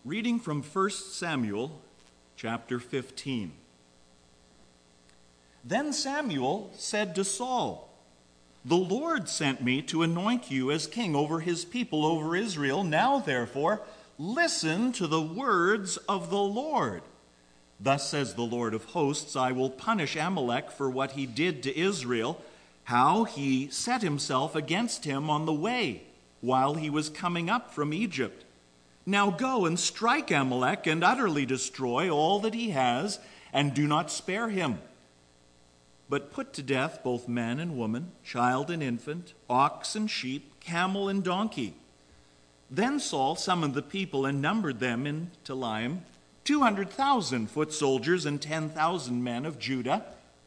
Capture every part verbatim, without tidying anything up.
Reading from First Samuel chapter fifteen. Then Samuel said to Saul, "The Lord sent me to anoint you as king over his people, over Israel. Now, therefore, listen to the words of the Lord. Thus says the Lord of hosts, I will punish Amalek for what he did to Israel, how he set himself against him on the way while he was coming up from Egypt. Now go and strike Amalek and utterly destroy all that he has, and do not spare him. But put to death both man and woman, child and infant, ox and sheep, camel and donkey." Then Saul summoned the people and numbered them in Telaim, two hundred thousand foot soldiers and ten thousand men of Judah.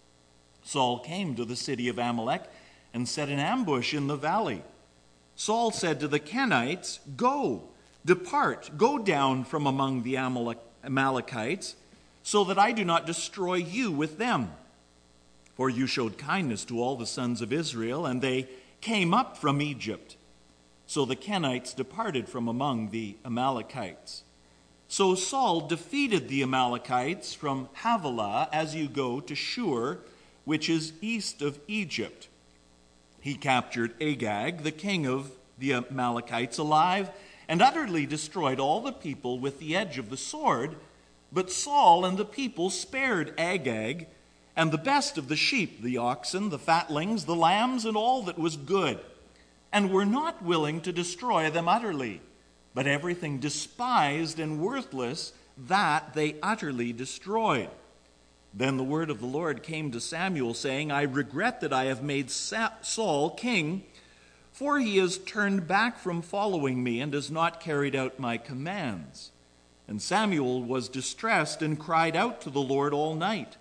Saul came to the city of Amalek and set an ambush in the valley. Saul said to the Kenites, "Go, depart, go down from among the Amalek- Amalekites, so that I do not destroy you with them. For you showed kindness to all the sons of Israel, and they came up from Egypt." So the Kenites departed from among the Amalekites. So Saul defeated the Amalekites from Havilah as you go to Shur, which is east of Egypt. He captured Agag, the king of the Amalekites, alive, and utterly destroyed all the people with the edge of the sword. But Saul and the people spared Agag, and the best of the sheep, the oxen, the fatlings, the lambs, and all that was good, and were not willing to destroy them utterly, but everything despised and worthless, that they utterly destroyed. Then the word of the Lord came to Samuel, saying, "I regret that I have made Saul king, for he has turned back from following me and has not carried out my commands." And Samuel was distressed and cried out to the Lord all night.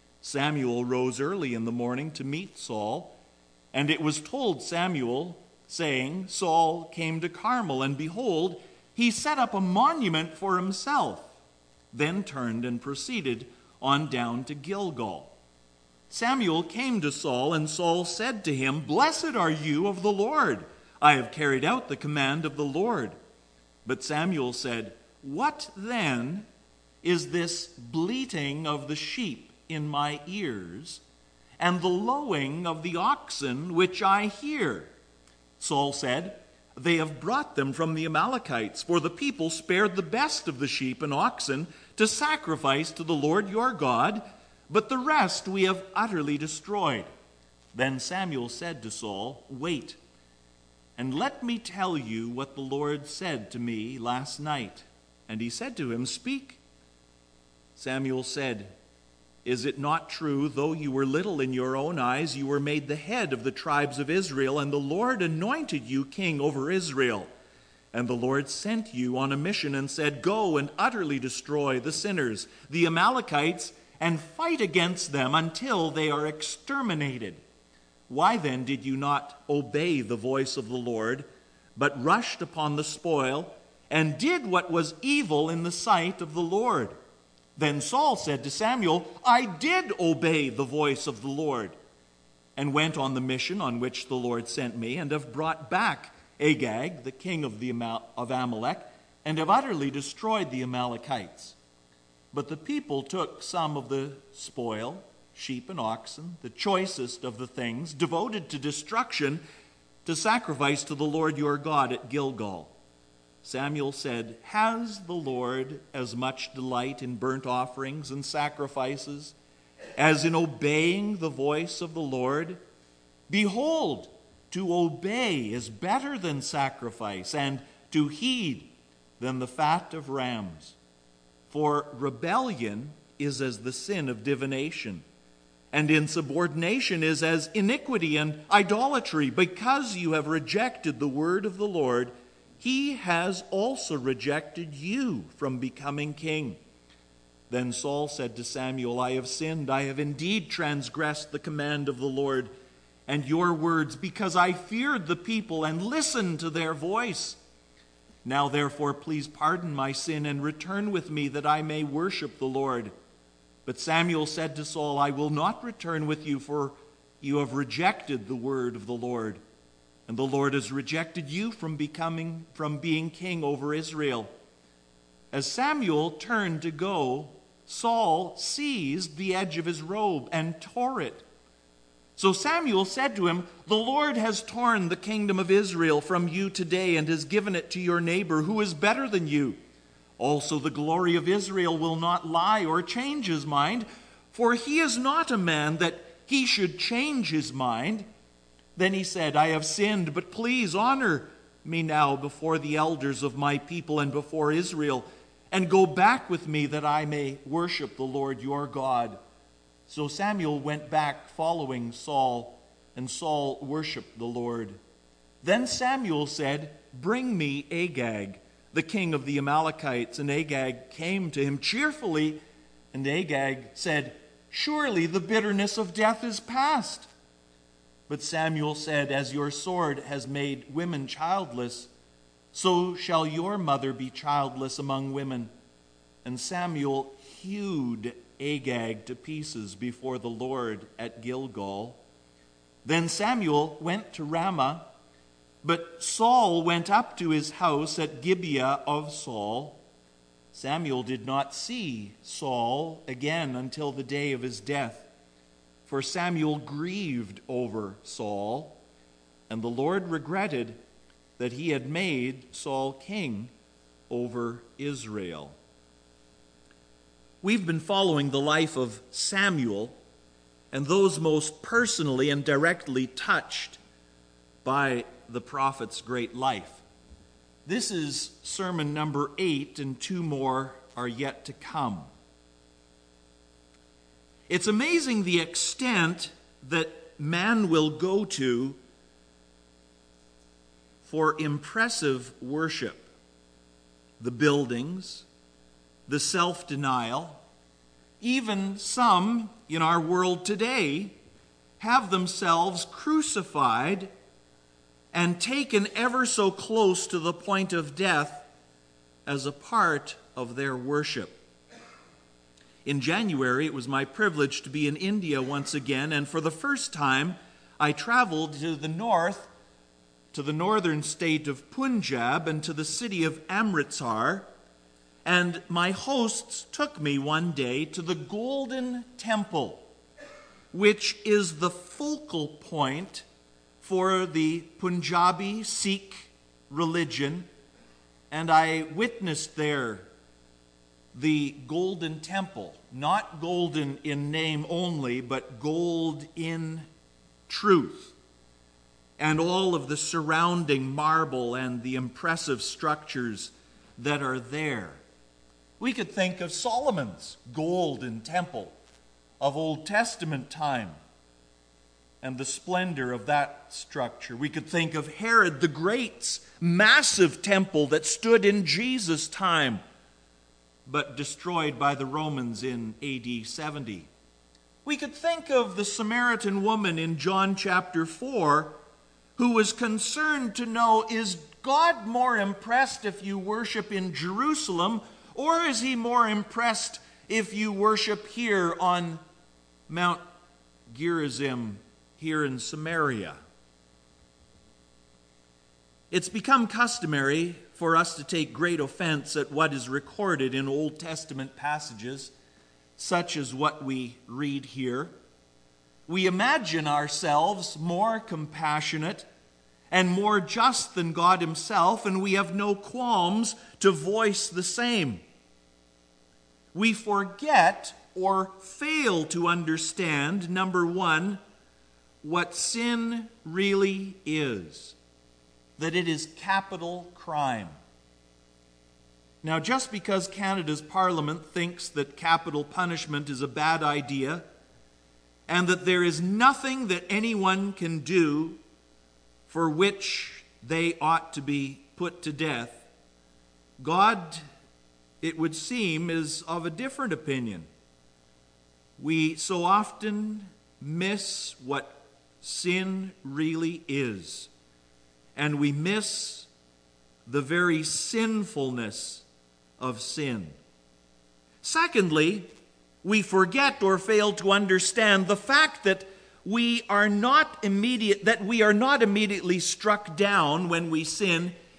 Samuel rose early in the morning to meet Saul, and it was told Samuel, saying, "Saul came to Carmel, and behold, he set up a monument for himself, then turned and proceeded on down to Gilgal." Samuel came to Saul, and Saul said to him, "Blessed are you of the Lord. I have carried out the command of the Lord." But Samuel said, "What then is this bleating of the sheep in my ears, and the lowing of the oxen which I hear?" Saul said, "They have brought them from the Amalekites, for the people spared the best of the sheep and oxen to sacrifice to the Lord your God, but the rest we have utterly destroyed." Then Samuel said to Saul, "Wait, and let me tell you what the Lord said to me last night." And he said to him, "Speak." Samuel said, "Is it not true, though you were little in your own eyes, you were made the head of the tribes of Israel, and the Lord anointed you king over Israel? And the Lord sent you on a mission and said, 'Go and utterly destroy the sinners, the Amalekites, and fight against them until they are exterminated.' Why then did you not obey the voice of the Lord, but rushed upon the spoil, and did what was evil in the sight of the Lord?" Then Saul said to Samuel, "I did obey the voice of the Lord, and went on the mission on which the Lord sent me, and have brought back Agag, the king of, the Amal- of Amalek, and have utterly destroyed the Amalekites." But the people took some of the spoil, sheep and oxen, the choicest of the things, devoted to destruction, to sacrifice to the Lord your God at Gilgal. Samuel said, "Has the Lord as much delight in burnt offerings and sacrifices as in obeying the voice of the Lord? Behold, to obey is better than sacrifice, and to heed than the fat of rams. For rebellion is as the sin of divination, and insubordination is as iniquity and idolatry. Because you have rejected the word of the Lord, he has also rejected you from becoming king." Then Saul said to Samuel, "I have sinned. I have indeed transgressed the command of the Lord and your words, because I feared the people and listened to their voice. Now therefore, please pardon my sin and return with me, that I may worship the Lord." But Samuel said to Saul, "I will not return with you, for you have rejected the word of the Lord, and the Lord has rejected you from becoming, from being king over Israel." As Samuel turned to go, Saul seized the edge of his robe and tore it. So Samuel said to him, "The Lord has torn the kingdom of Israel from you today and has given it to your neighbor who is better than you. Also the glory of Israel will not lie or change his mind, for he is not a man that he should change his mind." Then he said, "I have sinned, but please honor me now before the elders of my people and before Israel, and go back with me that I may worship the Lord your God." So Samuel went back following Saul, and Saul worshiped the Lord. Then Samuel said, "Bring me Agag, the king of the Amalekites." And Agag came to him cheerfully, and Agag said, "Surely the bitterness of death is past." But Samuel said, "As your sword has made women childless, so shall your mother be childless among women." And Samuel hewed Agag to pieces before the Lord at Gilgal. Then Samuel went to Ramah, but Saul went up to his house at Gibeah of Saul. Samuel did not see Saul again until the day of his death, for Samuel grieved over Saul, and the Lord regretted that he had made Saul king over Israel. We've been following the life of Samuel and those most personally and directly touched by the prophet's great life. This is sermon number eight, and two more are yet to come. It's amazing the extent that man will go to for impressive worship. The buildings, the self-denial, even some in our world today have themselves crucified and taken ever so close to the point of death as a part of their worship. In January, it was my privilege to be in India once again, and for the first time, I traveled to the north, to the northern state of Punjab, and to the city of Amritsar. And my hosts took me one day to the Golden Temple, which is the focal point for the Punjabi Sikh religion. And I witnessed there the Golden Temple, not golden in name only, but gold in truth, and all of the surrounding marble and the impressive structures that are there. We could think of Solomon's golden temple of Old Testament time and the splendor of that structure. We could think of Herod the Great's massive temple that stood in Jesus' time, but destroyed by the Romans in A D seventy. We could think of the Samaritan woman in John chapter four, who was concerned to know, is God more impressed if you worship in Jerusalem, or is he more impressed if you worship here on Mount Gerizim, here in Samaria? It's become customary for us to take great offense at what is recorded in Old Testament passages, such as what we read here. We imagine ourselves more compassionate and more just than God himself, and we have no qualms to voice the same. We forget or fail to understand, number one, what sin really is. That it is capital crime. Now, just because Canada's Parliament thinks that capital punishment is a bad idea and that there is nothing that anyone can do for which they ought to be put to death, God, it would seem, is of a different opinion. We so often miss what sin really is. And we miss the very sinfulness of sin. Secondly, we forget or fail to understand the fact that we are not immediate that we are not immediately struck down when we sin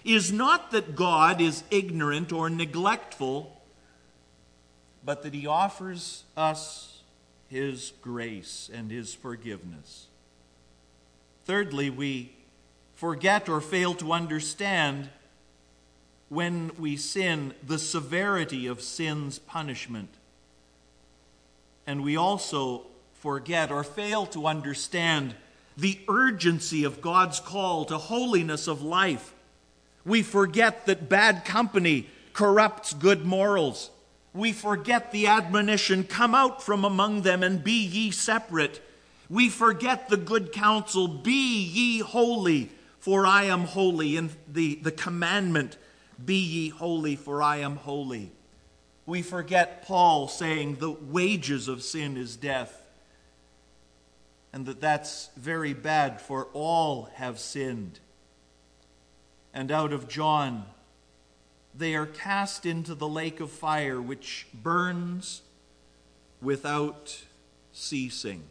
is not that God is ignorant or neglectful, but that he offers us his grace and his forgiveness. Thirdly, we forget or fail to understand when we sin the severity of sin's punishment. And we also forget or fail to understand the urgency of God's call to holiness of life. We forget that bad company corrupts good morals. We forget the admonition, come out from among them and be ye separate. We forget the good counsel, be ye holy, for I am holy. And the, the commandment, be ye holy, for I am holy. We forget Paul saying the wages of sin is death. And that that's very bad, for all have sinned. And out of John, they are cast into the lake of fire, which burns without ceasing.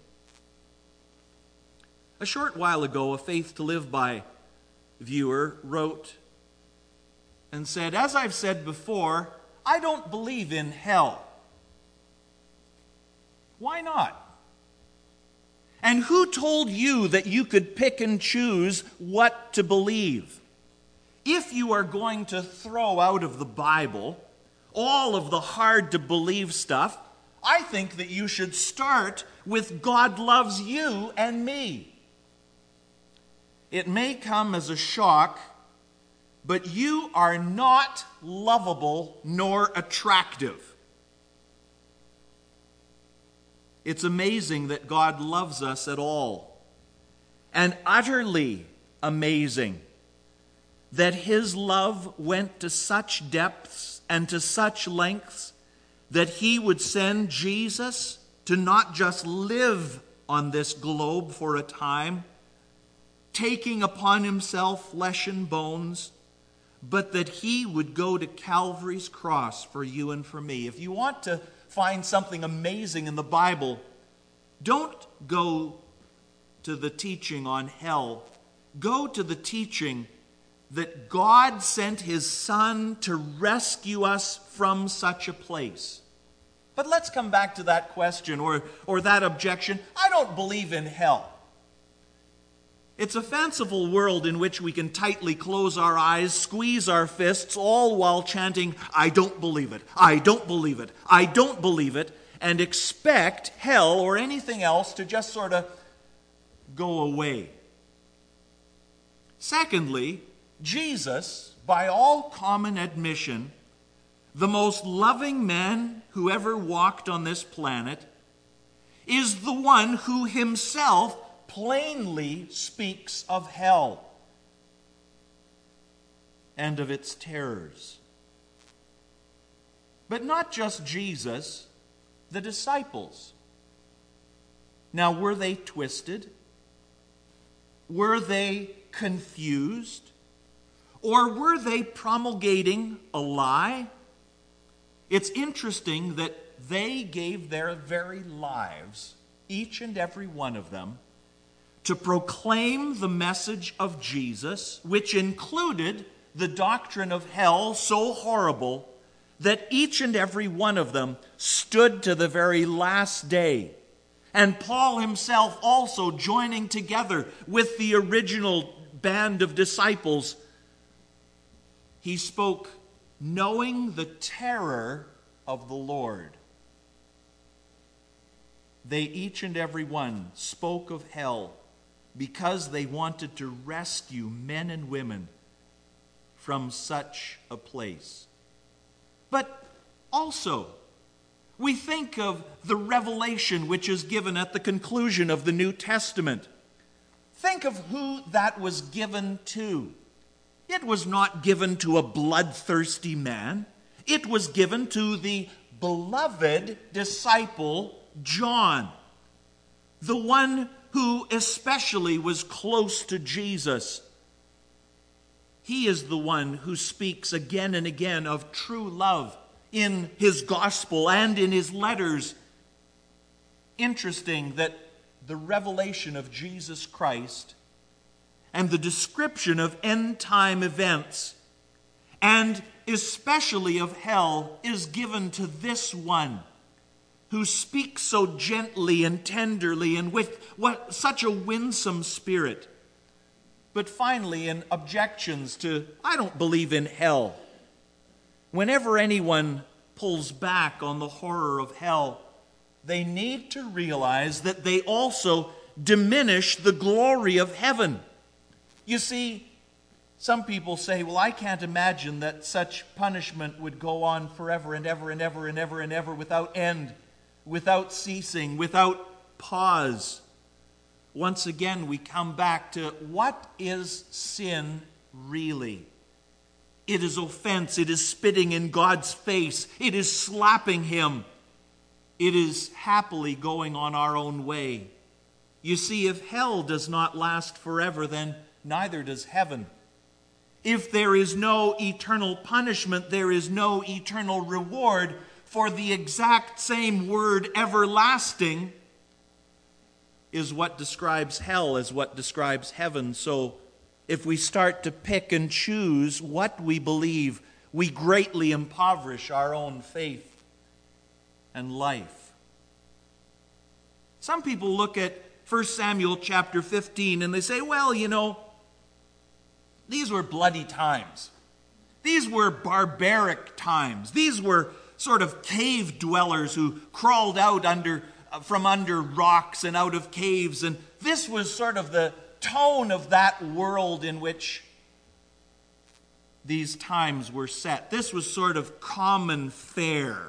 A short while ago, a Faith to Live By viewer wrote and said, as I've said before, I don't believe in hell. Why not? And who told you that you could pick and choose what to believe? If you are going to throw out of the Bible all of the hard-to-believe stuff, I think that you should start with God loves you and me. It may come as a shock, but you are not lovable nor attractive. It's amazing that God loves us at all, and utterly amazing that his love went to such depths and to such lengths that he would send Jesus to not just live on this globe for a time, taking upon himself flesh and bones, but that he would go to Calvary's cross for you and for me. If you want to find something amazing in the Bible, don't go to the teaching on hell. Go to the teaching that God sent his Son to rescue us from such a place. But let's come back to that question or, or that objection. I don't believe in hell. It's a fanciful world in which we can tightly close our eyes, squeeze our fists, all while chanting, I don't believe it, I don't believe it, I don't believe it, and expect hell or anything else to just sort of go away. Secondly, Jesus, by all common admission, the most loving man who ever walked on this planet, is the one who himself plainly speaks of hell and of its terrors. But not just Jesus, the disciples. Now, were they twisted? Were they confused? Or were they promulgating a lie? It's interesting that they gave their very lives, each and every one of them, to proclaim the message of Jesus, which included the doctrine of hell so horrible that each and every one of them stood to the very last day. And Paul himself also joining together with the original band of disciples, he spoke knowing the terror of the Lord. They each and every one spoke of hell because they wanted to rescue men and women from such a place. But also, we think of the revelation which is given at the conclusion of the New Testament. Think of who that was given to. It was not given to a bloodthirsty man. It was given to the beloved disciple John, the one who especially was close to Jesus. He is the one who speaks again and again of true love in his gospel and in his letters. Interesting that the revelation of Jesus Christ and the description of end-time events and especially of hell, is given to this one who speaks so gently and tenderly and with what such a winsome spirit. But finally, in objections to, I don't believe in hell, whenever anyone pulls back on the horror of hell, they need to realize that they also diminish the glory of heaven. You see, some people say, well, I can't imagine that such punishment would go on forever and ever and ever and ever and ever without end, without ceasing, without pause. Once again, we come back to what is sin really? It is offense. It is spitting in God's face. It is slapping him. It is happily going on our own way. You see, if hell does not last forever, then neither does heaven. If there is no eternal punishment, there is no eternal reward, for the exact same word everlasting is what describes hell, is what describes heaven. So if we start to pick and choose what we believe, we greatly impoverish our own faith and life. Some people look at First Samuel chapter fifteen and they say, well, you know, these were bloody times. These were barbaric times. These were sort of cave dwellers who crawled out under from under rocks and out of caves. And this was sort of the tone of that world in which these times were set. This was sort of common fare.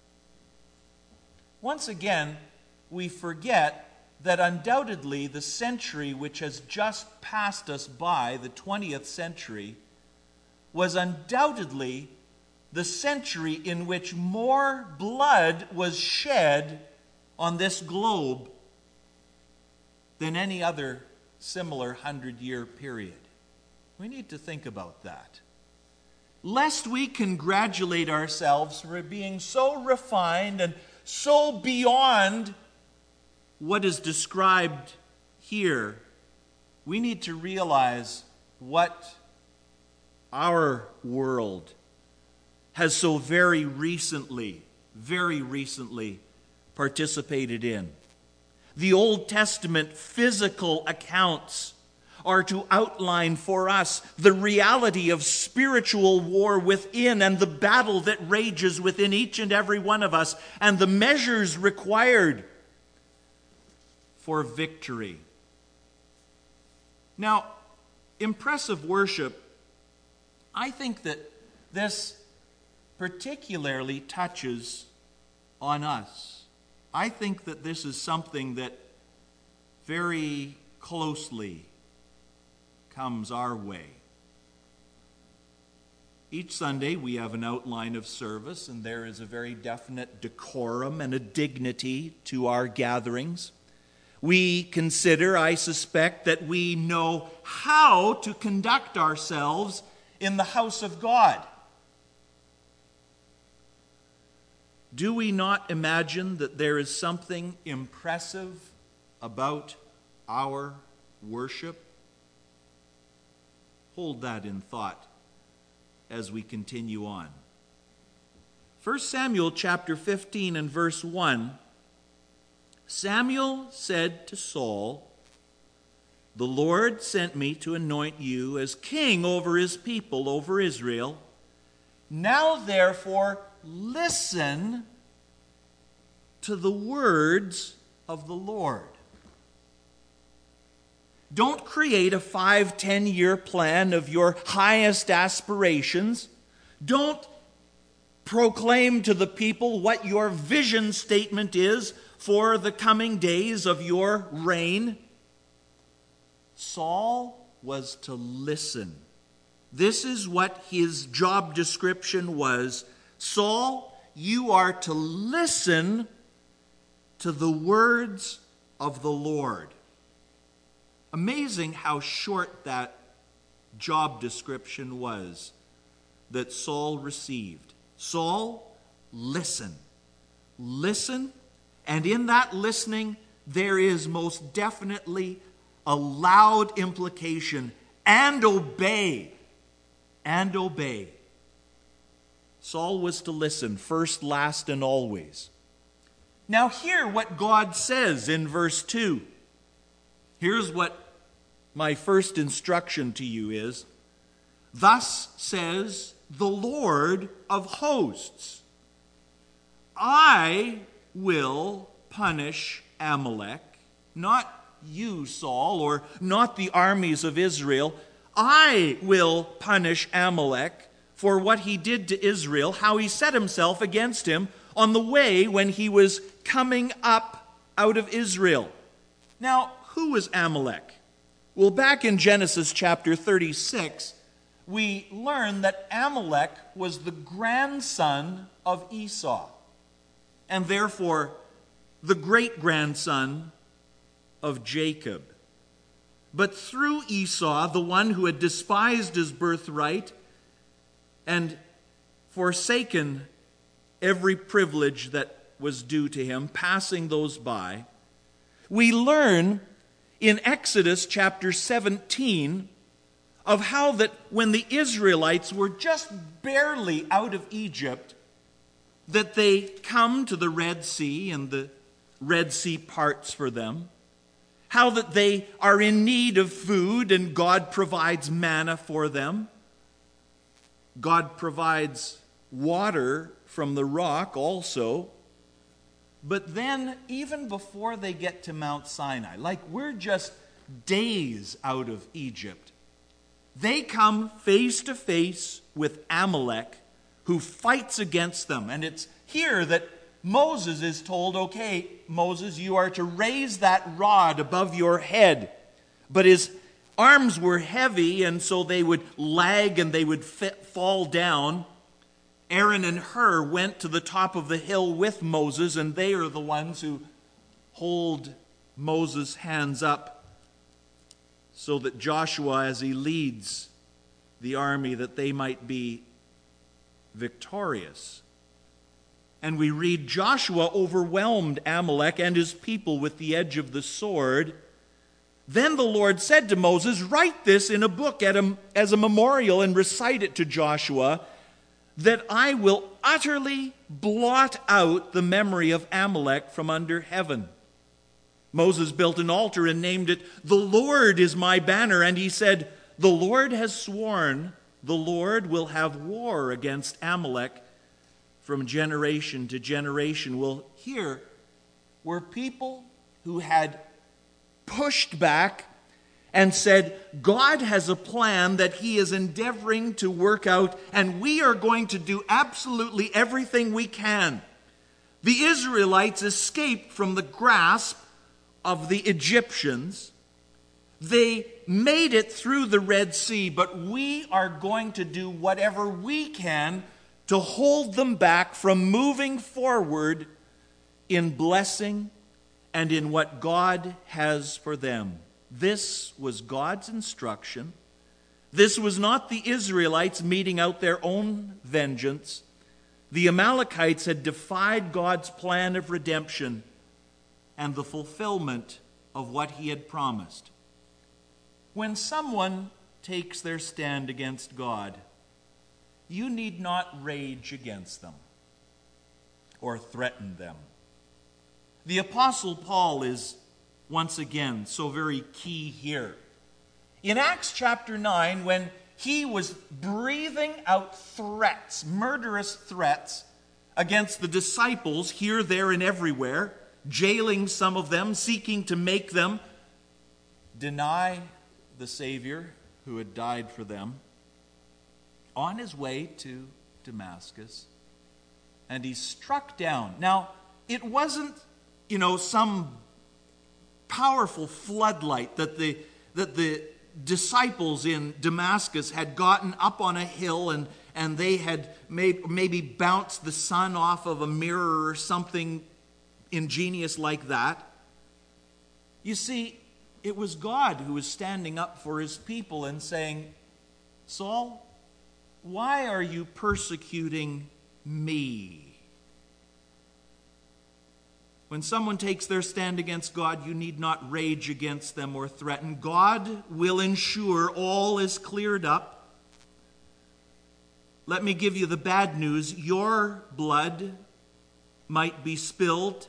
Once again, we forget that undoubtedly the century which has just passed us by, the twentieth century, was undoubtedly the century in which more blood was shed on this globe than any other similar hundred-year period. We need to think about that. Lest we congratulate ourselves for being so refined and so beyond what is described here, we need to realize what our world has so very recently, very recently participated in. The Old Testament physical accounts are to outline for us the reality of spiritual war within and the battle that rages within each and every one of us and the measures required for victory. Now, impressive worship, I think that this particularly touches on us. I think that this is something that very closely comes our way. Each Sunday we have an outline of service, and there is a very definite decorum and a dignity to our gatherings. We consider, I suspect, that we know how to conduct ourselves in the house of God. Do we not imagine that there is something impressive about our worship? Hold that in thought as we continue on. First Samuel chapter fifteen and verse one, Samuel said to Saul, "The Lord sent me to anoint you as king over his people, over Israel. Now therefore listen to the words of the Lord." Don't create a five, ten-year plan of your highest aspirations. Don't proclaim to the people what your vision statement is for the coming days of your reign. Saul was to listen. This is what his job description was. Saul, you are to listen to the words of the Lord. Amazing how short that job description was that Saul received. Saul, listen. Listen, and in that listening, there is most definitely a loud implication, and obey, and obey. Saul was to listen, first, last, and always. Now hear what God says in verse two. Here's what my first instruction to you is. Thus says the Lord of hosts, I will punish Amalek, not you, Saul, or not the armies of Israel. I will punish Amalek for what he did to Israel, how he set himself against him on the way when he was coming up out of Israel. Now, who was Amalek? Well, back in Genesis chapter thirty-six, we learn that Amalek was the grandson of Esau, and therefore the great-grandson of Jacob. But through Esau, the one who had despised his birthright and forsaken every privilege that was due to him, passing those by, we learn in Exodus chapter seventeen of how that when the Israelites were just barely out of Egypt, that they come to the Red Sea and the Red Sea parts for them, how that they are in need of food and God provides manna for them. God provides water from the rock also. But then, even before they get to Mount Sinai, like we're just days out of Egypt, they come face to face with Amalek, who fights against them. And it's here that Moses is told, okay, Moses, you are to raise that rod above your head. But his arms were heavy, and so they would lag and they would fit, fall down. Aaron and Hur went to the top of the hill with Moses, and they are the ones who hold Moses' hands up so that Joshua, as he leads the army, that they might be victorious. And we read, Joshua overwhelmed Amalek and his people with the edge of the sword. Then the Lord said to Moses, write this in a book as a memorial and recite it to Joshua, that I will utterly blot out the memory of Amalek from under heaven. Moses built an altar and named it, The Lord is my banner. And he said, the Lord has sworn, the Lord will have war against Amalek from generation to generation. Well, here were people who had pushed back and said, God has a plan that he is endeavoring to work out, and we are going to do absolutely everything we can. The Israelites escaped from the grasp of the Egyptians. They made it through the Red Sea, but we are going to do whatever we can to hold them back from moving forward in blessing and in what God has for them. This was God's instruction. This was not the Israelites meting out their own vengeance. The Amalekites had defied God's plan of redemption and the fulfillment of what he had promised. When someone takes their stand against God, you need not rage against them or threaten them. The Apostle Paul is once again so very key here. In Acts chapter nine, when he was breathing out threats, murderous threats, against the disciples here, there, and everywhere, jailing some of them, seeking to make them deny the Savior who had died for them, on his way to Damascus, and he's struck down. Now, it wasn't, you know, some powerful floodlight that the that the disciples in Damascus had gotten up on a hill and, and they had may, maybe bounced the sun off of a mirror or something ingenious like that. You see, it was God who was standing up for his people and saying, Saul, why are you persecuting me? When someone takes their stand against God, you need not rage against them or threaten. God will ensure all is cleared up. let me give you the bad news. Your blood might be spilled.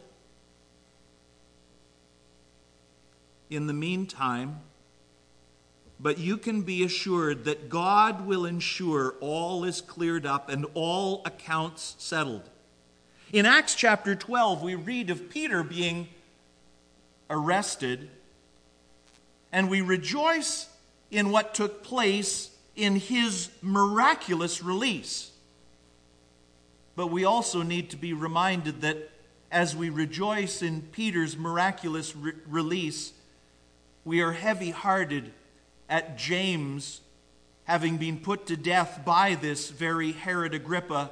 In the meantime, but you can be assured that God will ensure all is cleared up and all accounts settled. In Acts chapter twelve, we read of Peter being arrested, and we rejoice in what took place in his miraculous release. But we also need to be reminded that as we rejoice in Peter's miraculous re- release, we are heavy-hearted at James having been put to death by this very Herod Agrippa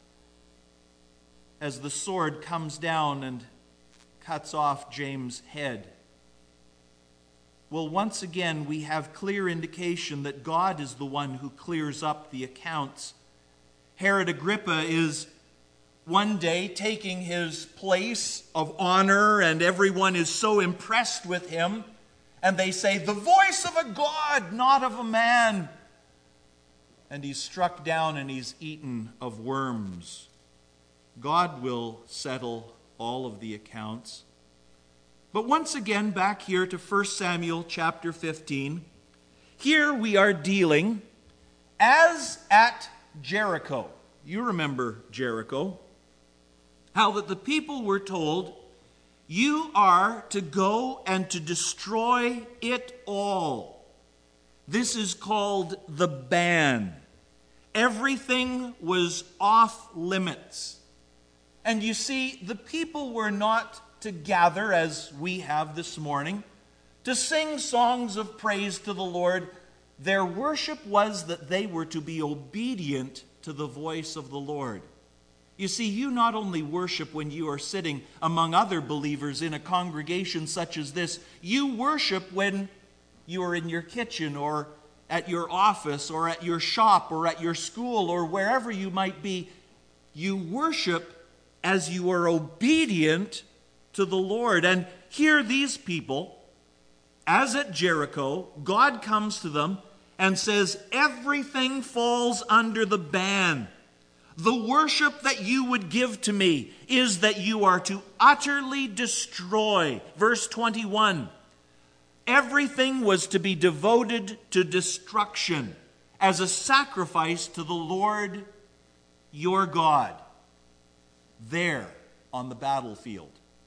as the sword comes down and cuts off James' head. Well, once again, we have clear indication that God is the one who clears up the accounts. Herod Agrippa is one day taking his place of honor, and everyone is so impressed with him. And they say, "The voice of a God, not of a man." And he's struck down and he's eaten of worms. God will settle all of the accounts. But once again, back here to First Samuel chapter fifteen. Here we are dealing, as at Jericho. You remember Jericho. How that the people were told, you are to go and to destroy it all. This is called the ban. Everything was off limits. And you see, the people were not to gather, as we have this morning, to sing songs of praise to the Lord. Their worship was that they were to be obedient to the voice of the Lord. You see, you not only worship when you are sitting among other believers in a congregation such as this, you worship when you are in your kitchen or at your office or at your shop or at your school or wherever you might be. You worship as you are obedient to the Lord. And here these people, as at Jericho, God comes to them and says, everything falls under the ban. The worship that you would give to me is that you are to utterly destroy. Verse twenty-one. Everything was to be devoted to destruction as a sacrifice to the Lord your God there on the battlefield.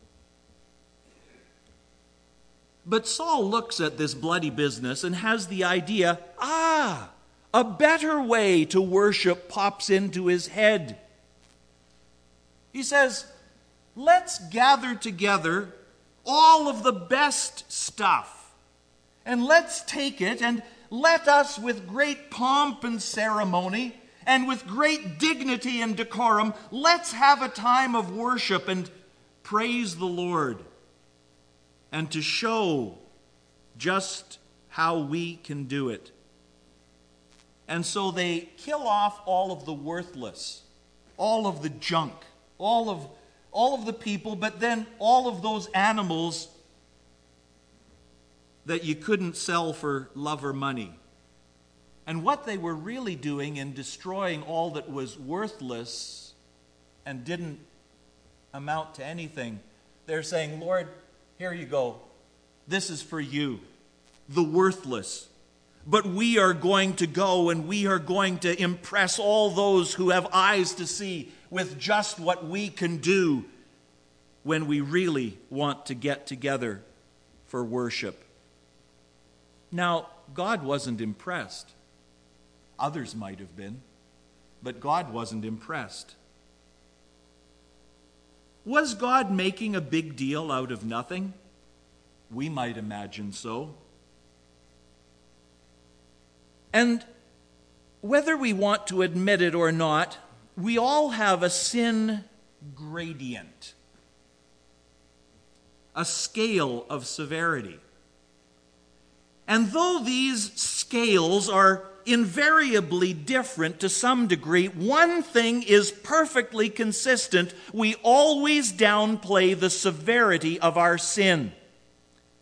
But Saul looks at this bloody business and has the idea, ah, a better way to worship pops into his head. He says, let's gather together all of the best stuff, and let's take it and let us with great pomp and ceremony and with great dignity and decorum, let's have a time of worship and praise the Lord, and to show just how we can do it. And so they kill off all of the worthless, all of the junk, all of, all of the people, but then all of those animals that you couldn't sell for love or money. And what they were really doing in destroying all that was worthless and didn't amount to anything, they're saying, Lord, here you go. This is for you, the worthless. But we are going to go and we are going to impress all those who have eyes to see with just what we can do when we really want to get together for worship. Now, God wasn't impressed. Others might have been, but God wasn't impressed. Was God making a big deal out of nothing? We might imagine so. And whether we want to admit it or not, we all have a sin gradient, a scale of severity. And though these scales are invariably different to some degree, one thing is perfectly consistent. We always downplay the severity of our sin.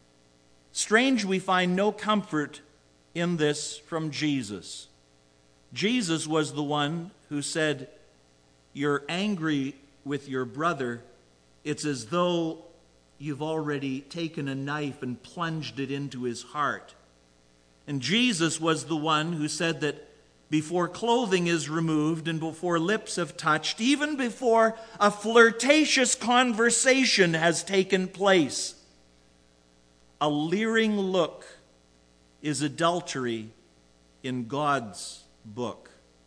Strange, we find no comfort in this from Jesus. Jesus was the one who said, "You're angry with your brother. It's as though you've already taken a knife and plunged it into his heart." And Jesus was the one who said that before clothing is removed and before lips have touched, even before a flirtatious conversation has taken place, a leering look is adultery in God's book.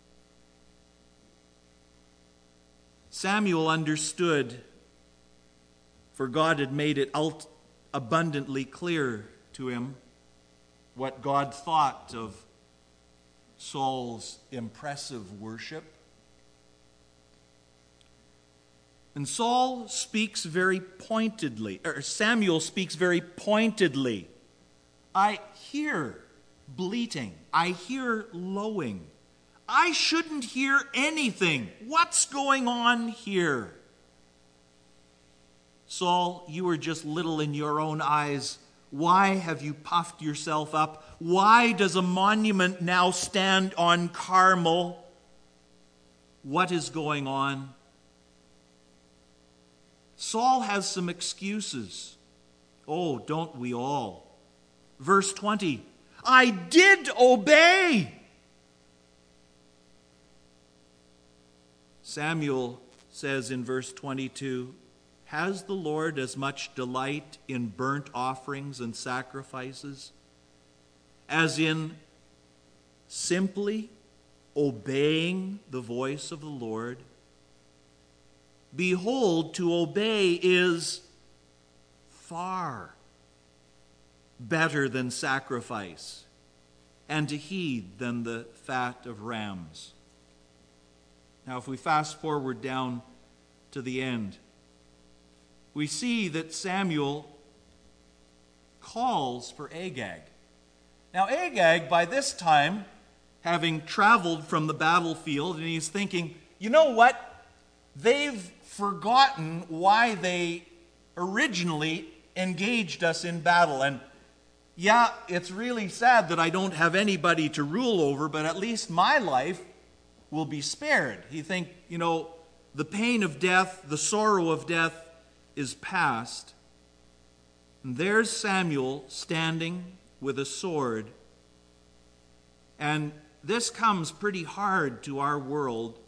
Samuel understood, for God had made it abundantly clear to him what God thought of Saul's impressive worship. And Saul speaks very pointedly, or Samuel speaks very pointedly. "I hear bleating. I hear lowing. I shouldn't hear anything. What's going on here? Saul, you are just little in your own eyes. Why have you puffed yourself up? Why does a monument now stand on Carmel? What is going on?" Saul has some excuses. Oh, don't we all? Verse twenty, "I did obey." Samuel says in verse twenty-two, "Has the Lord as much delight in burnt offerings and sacrifices as in simply obeying the voice of the Lord? Behold, to obey is far better than sacrifice, and to heed than the fat of rams." Now, if we fast forward down to the end, we see that Samuel calls for Agag. Now, Agag, by this time, having traveled from the battlefield, and he's thinking, you know what? They've forgotten why they originally engaged us in battle. And yeah, it's really sad that I don't have anybody to rule over, but at least my life will be spared. He think, you know, the pain of death, the sorrow of death is past. And there's Samuel standing with a sword. And this comes pretty hard to our world.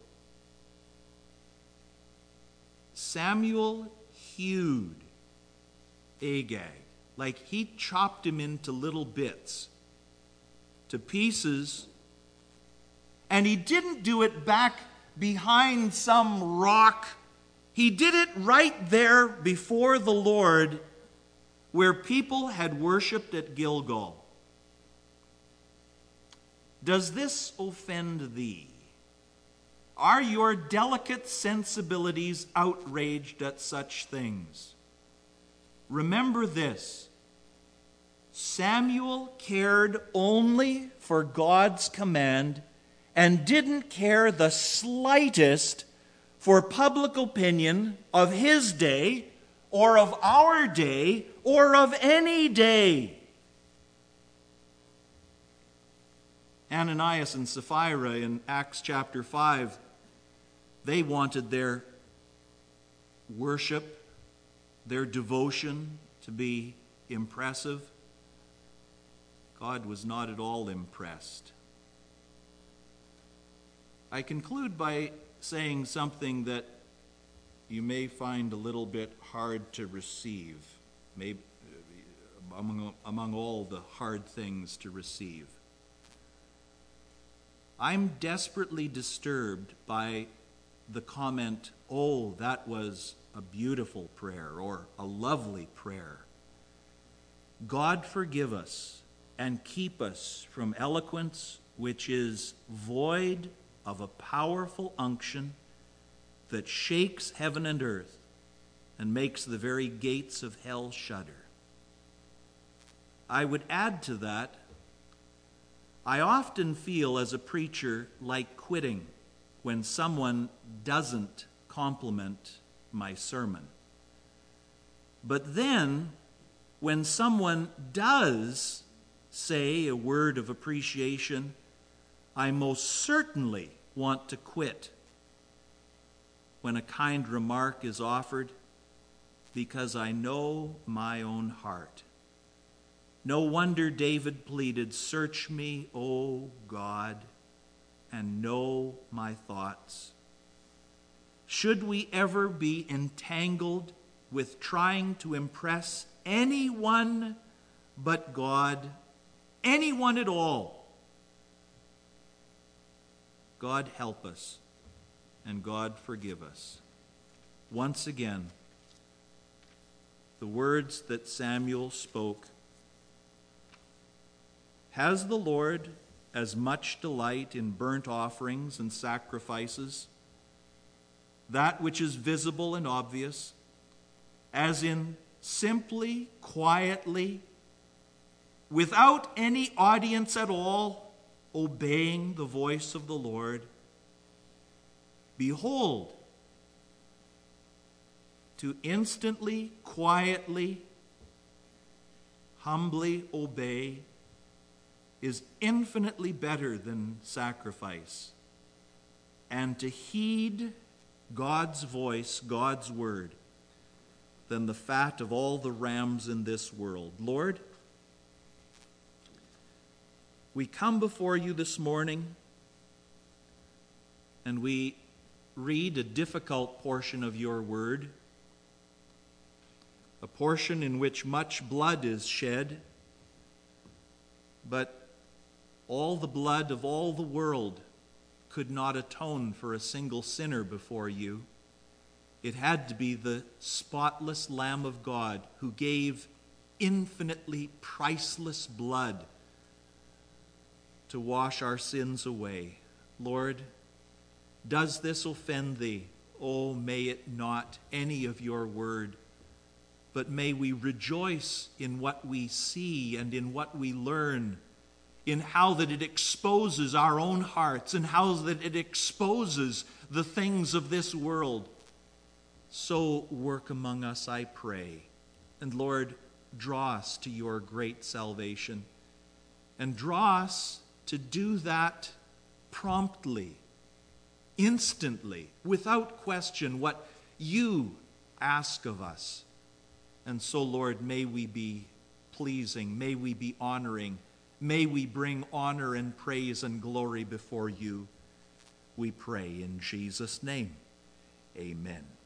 Samuel hewed Agag, like he chopped him into little bits, to pieces. And he didn't do it back behind some rock. He did it right there before the Lord, where people had worshipped at Gilgal. Does this offend thee? Are your delicate sensibilities outraged at such things? Remember this: Samuel cared only for God's command and didn't care the slightest for public opinion of his day or of our day or of any day. Ananias and Sapphira in Acts chapter five, they wanted their worship, their devotion to be impressive. God was not at all impressed. I conclude by saying something that you may find a little bit hard to receive, maybe among, among all the hard things to receive. I'm desperately disturbed by the comment, "Oh, that was a beautiful prayer," or "a lovely prayer." God forgive us and keep us from eloquence which is void of a powerful unction that shakes heaven and earth and makes the very gates of hell shudder. I would add to that, I often feel as a preacher like quitting when someone doesn't compliment my sermon. But then, when someone does say a word of appreciation, I most certainly want to quit when a kind remark is offered, because I know my own heart. No wonder David pleaded, "Search me, O God, and know my thoughts." Should we ever be entangled with trying to impress anyone but God, anyone at all, God help us and God forgive us. Once again, the words that Samuel spoke: "Has the Lord as much delight in burnt offerings and sacrifices, that which is visible and obvious, as in simply, quietly, without any audience at all, obeying the voice of the Lord? Behold, to instantly, quietly, humbly obey is infinitely better than sacrifice, and to heed God's voice, God's word, than the fat of all the rams in this world." Lord, we come before you this morning and we read a difficult portion of your word, a portion in which much blood is shed, but all the blood of all the world could not atone for a single sinner before you. It had to be the spotless Lamb of God who gave infinitely priceless blood to wash our sins away. Lord, does this offend thee? Oh, may it not, any of your word, but may we rejoice in what we see and in what we learn, in how that it exposes our own hearts and how that it exposes the things of this world. So work among us, I pray. And Lord, draw us to your great salvation, and draw us to do that promptly, instantly, without question, what you ask of us. And so, Lord, may we be pleasing, may we be honoring, may we bring honor and praise and glory before you. We pray in Jesus' name. Amen.